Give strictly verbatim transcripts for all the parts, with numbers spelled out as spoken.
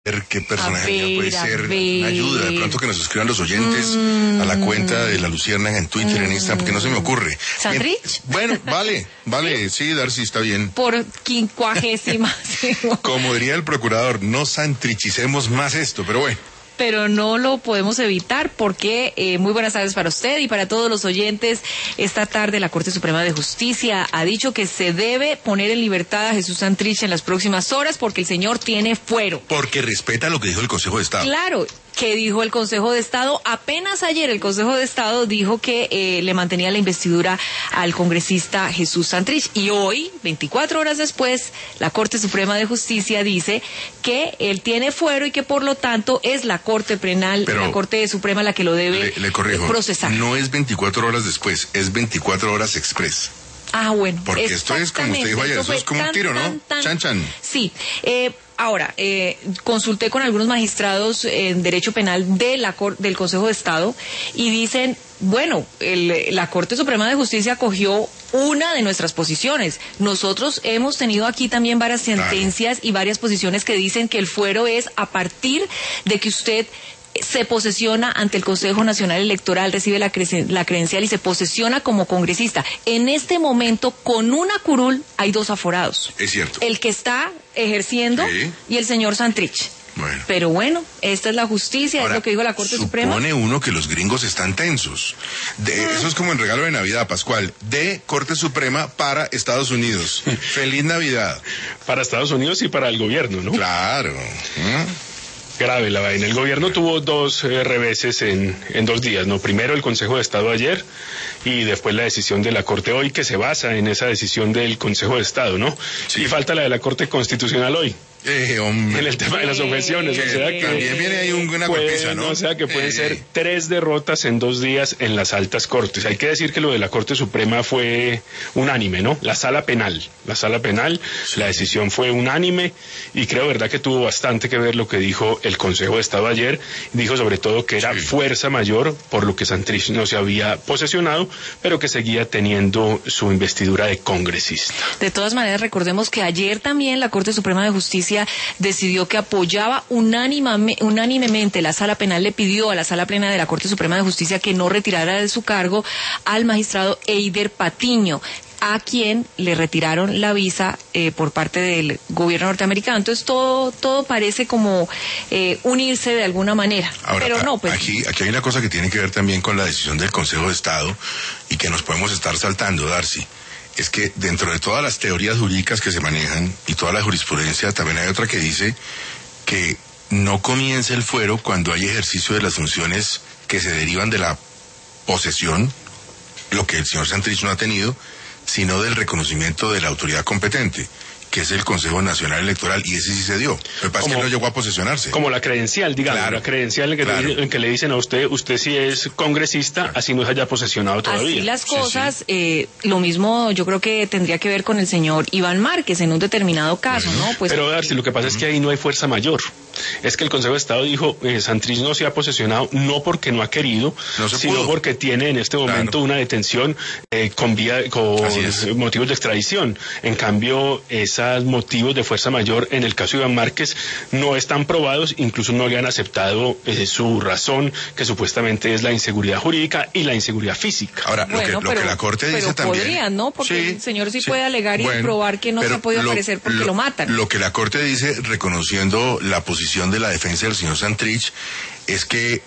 qué personaje ver, puede ser, ver. una ayuda, de pronto que nos escriban los oyentes mm. a la cuenta de La Luciérnaga en Twitter, mm. en Instagram, porque no se me ocurre. ¿Santrich? Bueno, vale, vale, sí, Darcy, está bien. Por quincuagésima. Como diría el procurador, no santrichicemos más esto, pero bueno. Pero no lo podemos evitar porque eh, muy buenas tardes para usted y para todos los oyentes. Esta tarde la Corte Suprema de Justicia ha dicho que se debe poner en libertad a Jesús Santrich en las próximas horas porque el señor tiene fuero. Porque respeta lo que dijo el Consejo de Estado. Claro. ¿Qué dijo el Consejo de Estado? Apenas ayer el Consejo de Estado dijo que eh, le mantenía la investidura al congresista Jesús Santrich. Y hoy, veinticuatro horas después, la Corte Suprema de Justicia dice que él tiene fuero y que por lo tanto es la Corte Penal, Pero la Corte Suprema la que lo debe le, le corrijo, procesar. No es veinticuatro horas después, es veinticuatro horas express. Ah, bueno. Porque esto es, como usted dijo ayer, eso es como tan, un tiro, ¿no? Tan, tan, chan, chan. Sí. Eh, ahora, eh, consulté con algunos magistrados en Derecho Penal de la, del Consejo de Estado y dicen, bueno, el, la Corte Suprema de Justicia cogió una de nuestras posiciones. Nosotros hemos tenido aquí también varias sentencias claro. y varias posiciones que dicen que el fuero es a partir de que usted se posesiona ante el Consejo Nacional Electoral, recibe la, cre la credencial y se posesiona como congresista. En este momento, con una curul, hay dos aforados. Es cierto. El que está ejerciendo sí. y el señor Santrich. Bueno. Pero bueno, esta es la justicia, Ahora, es lo que dijo la Corte Suprema. Supone uno que los gringos están tensos. De, ah. Eso es como el regalo de Navidad, Pascual, de Corte Suprema para Estados Unidos. Feliz Navidad. Para Estados Unidos y para el gobierno, ¿no? Claro. ¿Eh? Grave la vaina. El gobierno tuvo dos eh, reveses en, en dos días, ¿no? Primero el Consejo de Estado ayer y después la decisión de la Corte hoy, que se basa en esa decisión del Consejo de Estado, ¿no? Sí. Y falta la de la Corte Constitucional hoy. Eh, hombre. En el tema de las objeciones, eh, o sea que también viene ahí una golpiza, ¿no? O sea que pueden eh, ser eh. tres derrotas en dos días en las altas cortes. Hay que decir que lo de la Corte Suprema fue unánime, ¿no? La Sala Penal, la Sala Penal, sí. La decisión fue unánime y creo, verdad, que tuvo bastante que ver lo que dijo el Consejo de Estado ayer. Dijo sobre todo que era sí. fuerza mayor por lo que Santrich no se había posesionado, pero que seguía teniendo su investidura de congresista. De todas maneras, recordemos que ayer también la Corte Suprema de Justicia decidió que apoyaba unánime, unánimemente, la Sala Penal le pidió a la Sala Plena de la Corte Suprema de Justicia que no retirara de su cargo al magistrado Eider Patiño, a quien le retiraron la visa eh, por parte del gobierno norteamericano. Entonces todo todo parece como eh, unirse de alguna manera. Ahora, pero no, pues aquí, aquí hay una cosa que tiene que ver también con la decisión del Consejo de Estado y que nos podemos estar saltando, Darcy. Es que dentro de todas las teorías jurídicas que se manejan y toda la jurisprudencia, también hay otra que dice que no comienza el fuero cuando hay ejercicio de las funciones que se derivan de la posesión, lo que el señor Santrich no ha tenido, sino del reconocimiento de la autoridad competente, que es el Consejo Nacional Electoral, y ese sí se dio. Lo que pasa es que no llegó a posesionarse. Como la credencial, digamos, claro, la credencial en que, claro. le, en que le dicen a usted, usted sí es congresista, claro. así no se haya posesionado todavía. Así las cosas, sí, sí. Eh, lo mismo yo creo que tendría que ver con el señor Iván Márquez en un determinado caso, bueno, ¿no? Pues, pero Darcy, lo que pasa uh-huh. es que ahí no hay fuerza mayor. Es que el Consejo de Estado dijo, eh, Santrich no se ha posesionado, no porque no ha querido, no sino pudo. porque tiene en este momento claro. una detención eh, con, vía, con motivos de extradición. En cambio, esos motivos de fuerza mayor en el caso de Iván Márquez no están probados, incluso no le han aceptado eh, su razón, que supuestamente es la inseguridad jurídica y la inseguridad física. Ahora, bueno, lo, que, pero, lo que la Corte dice pero también... podrían, ¿no? Porque sí, el señor sí, sí puede alegar y bueno, probar que no se ha podido lo, aparecer porque lo, lo matan. Lo que la Corte dice, reconociendo la posición de la defensa del señor Santrich, es que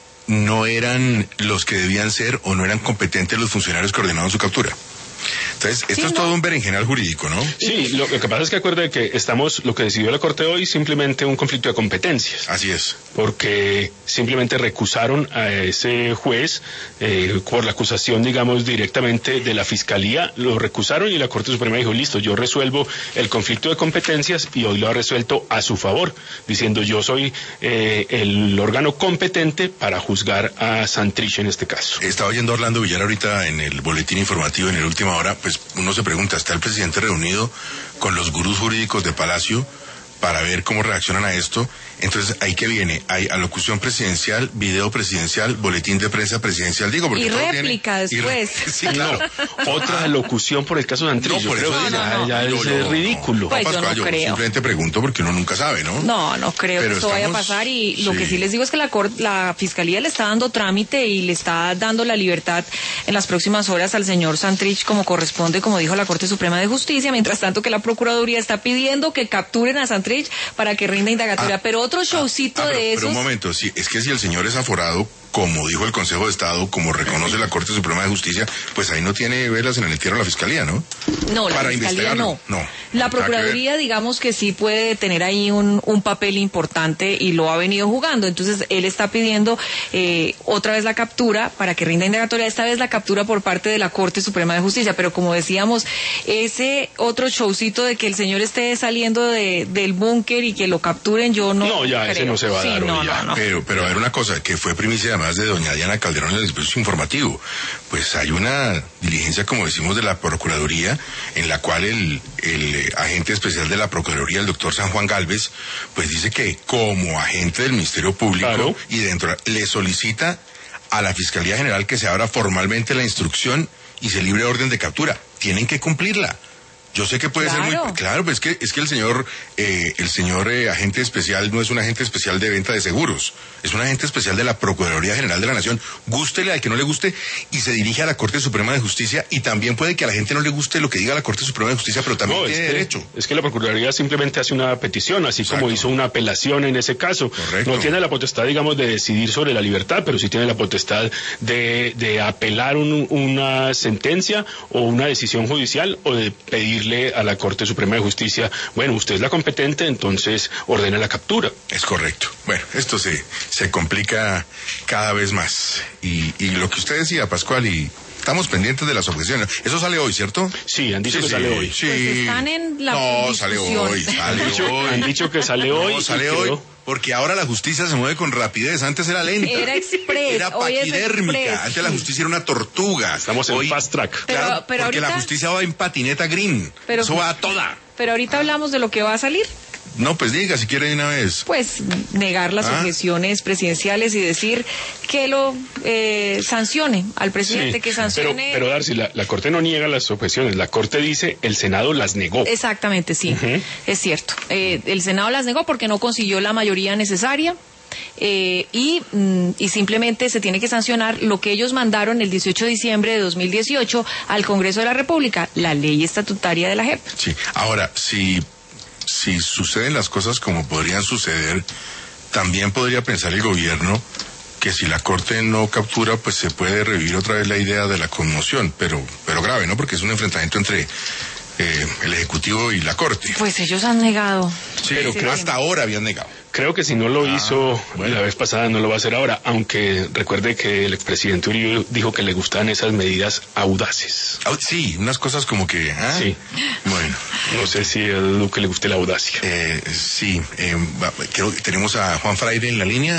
no eran los que debían ser o no eran competentes los funcionarios que ordenaron su captura. Entonces, esto sí, es no. todo un berenjenal jurídico, ¿no? Sí, lo, lo que pasa es que acuerde que estamos, lo que decidió la Corte hoy, simplemente un conflicto de competencias. Así es. Porque simplemente recusaron a ese juez eh, por la acusación, digamos, directamente de la Fiscalía, lo recusaron y la Corte Suprema dijo, listo, yo resuelvo el conflicto de competencias y hoy lo ha resuelto a su favor, diciendo yo soy eh, el órgano competente para juzgar a Santrich en este caso. Estaba oyendo a Orlando Villar ahorita en el boletín informativo en el último hora, pues uno se pregunta, ¿está el presidente reunido con los gurús jurídicos de Palacio para ver cómo reaccionan a esto. Entonces, ahí que viene, hay alocución presidencial, video presidencial, boletín de prensa presidencial, digo, porque y todo réplica tiene, después. Y re, sí, claro. No, otra alocución por el caso de Santrich. No, por eso creo digo, ya, no, ya no, es no, ridículo. No, Pues Pascual, yo no yo creo. simplemente pregunto porque uno nunca sabe, ¿no? No, no creo Pero que eso vaya a estamos- pasar y lo sí. que sí les digo es que la, cor- la Fiscalía le está dando trámite y le está dando la libertad en las próximas horas al señor Santrich como corresponde, como dijo la Corte Suprema de Justicia, mientras tanto que la Procuraduría está pidiendo que capturen a Santrich para que rinda indagatoria. Ah, pero otro showcito Ah, pero, de pero esos... un momento, sí, es que si el señor es aforado, como dijo el Consejo de Estado, como reconoce la Corte Suprema de Justicia, pues ahí no tiene velas en el entierro la Fiscalía, ¿no? No, la Para Fiscalía investigarlo. no. No. La Nada que Procuraduría, digamos que sí puede tener ahí un, un papel importante y lo ha venido jugando. Entonces, él está pidiendo eh, otra vez la captura para que rinda indagatoria, esta vez la captura por parte de la Corte Suprema de Justicia. Pero como decíamos, ese otro showcito de que el señor esté saliendo de, del búnker y que lo capturen, yo no No, ya, creo. ese no se va a Sí, dar no, hoy, ya. no, no. Pero, pero a ver una cosa, que fue primicia además de doña Diana Calderón en el espacio informativo. Pues hay una diligencia, como decimos, de la Procuraduría, en la cual el, el eh, agente especial de la Procuraduría, el doctor San Juan Galvez, pues dice que como agente del Ministerio Público Claro. y dentro, le solicita a la Fiscalía General que se abra formalmente la instrucción y se libre orden de captura. Tienen que cumplirla. Yo sé que puede ser Claro. muy claro, pero es que es que el señor eh, el señor eh, agente especial no es un agente especial de venta de seguros, es un agente especial de la Procuraduría General de la Nación. Gústele al que no le guste y se dirige a la Corte Suprema de Justicia, y también puede que a la gente no le guste lo que diga la Corte Suprema de Justicia, pero también No, tiene es que, derecho. es que la Procuraduría simplemente hace una petición, así Exacto. como hizo una apelación en ese caso. Correcto. No tiene la potestad, digamos, de decidir sobre la libertad, pero sí tiene la potestad de, de apelar un- una sentencia o una decisión judicial, o de pedirle a la Corte Suprema de Justicia, bueno, usted es la competente, entonces ordena la captura. Es correcto. Bueno, esto se, se complica cada vez más. Y, y lo que usted decía, Pascual, y estamos pendientes de las objeciones. Eso sale hoy, ¿cierto? Sí, han dicho Sí, que sí, sale hoy. Sí. Pues están en la No, sale discusión. hoy, sale Han dicho, hoy. han dicho que sale hoy. No, y sale quedó- hoy, porque ahora la justicia se mueve con rapidez. Antes era lenta. Era express, Era hoy es paquidérmica. express, Antes la sí. justicia era una tortuga. Estamos en Hoy- fast track. Pero- claro, pero porque la ahorita- justicia va en patineta green. Pero- Eso va a toda. Pero ahorita hablamos de lo que va a salir. No, pues diga, si quiere de una vez. Pues negar las Ah. objeciones presidenciales y decir que lo eh, sancione al presidente, Sí, que pero, sancione. pero Darcy, la, la Corte no niega las objeciones, la Corte dice el Senado las negó. Exactamente, sí, Ujú. es cierto. Eh, el Senado las negó porque no consiguió la mayoría necesaria. Eh, y, mm, y simplemente se tiene que sancionar lo que ellos mandaron el dieciocho de diciembre de dos mil dieciocho al Congreso de la República, la ley estatutaria de la J E P. Sí. Ahora, si, si suceden las cosas como podrían suceder, también podría pensar el gobierno que si la Corte no captura, pues se puede revivir otra vez la idea de la conmoción, pero, pero grave, ¿no? Porque es un enfrentamiento entre eh, el Ejecutivo y la Corte. Pues ellos han negado. Sí, Ese pero que tema. hasta ahora habían negado. Creo que si no lo Ah, hizo bueno. la vez pasada, no lo va a hacer ahora, aunque recuerde que el expresidente Uribe dijo que le gustaban esas medidas audaces. Ah, sí, unas cosas como que... ¿ah? Sí. Bueno. No sé si a Duque le guste la audacia. Eh, sí, eh, va- creo que tenemos a Juan Fraire en la línea.